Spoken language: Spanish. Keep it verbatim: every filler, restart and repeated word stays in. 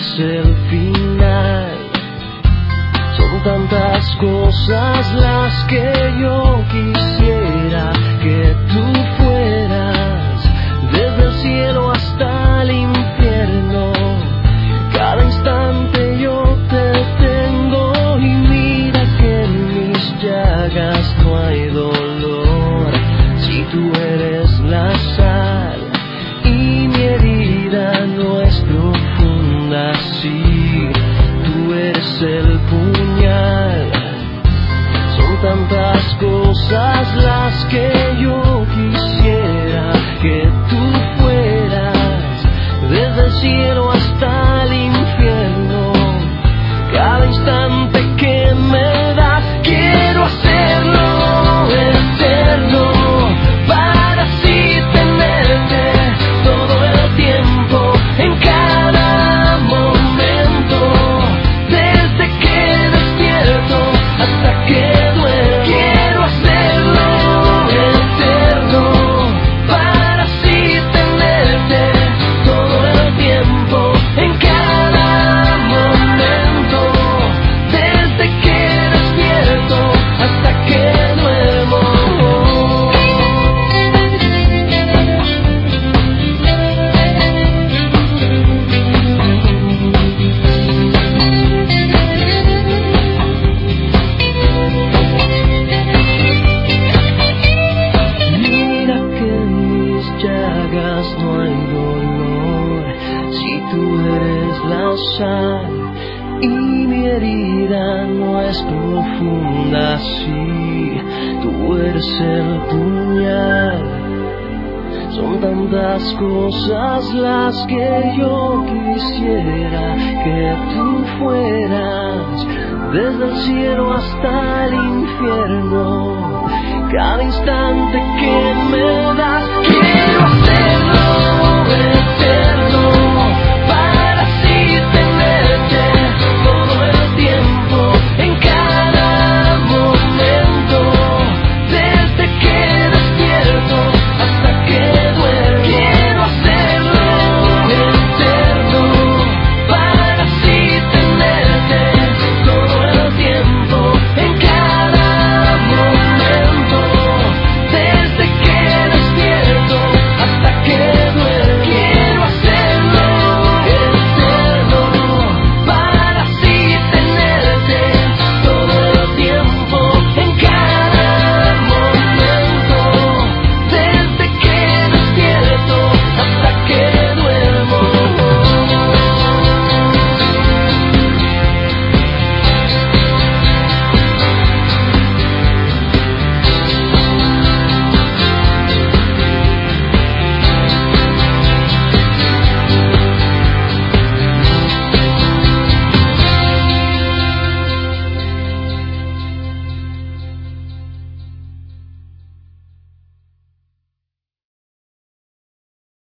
es el final. Son tantas cosas las que yo quisiera que tú fueras, desde el cielo hasta el infierno. Cada instante yo te tengo y mira que en mis llagas no hay dolor. Si tú eres la sal y mi herida no es profunda, si tú eres el puñal. Son tantas cosas las que yo quisiera que tú fueras, desde el cielo hasta el infierno. Cada instante que me das quiero hacerlo eterno, para así tenerte todo el tiempo, en cada momento, desde que despierto hasta que duermo. Quiero hacerlo eterno, para así tenerte todo el tiempo, en cada momento, desde que despierto hasta que duermo. Mira que en mis llagas no hay dolor, si tú eres la sal y mi herida no es profunda, si tú eres el puñal. Son tantas cosas las que yo quisiera que tú fueras, desde el cielo hasta el infierno. Cada instante que me das quiero hacerlo.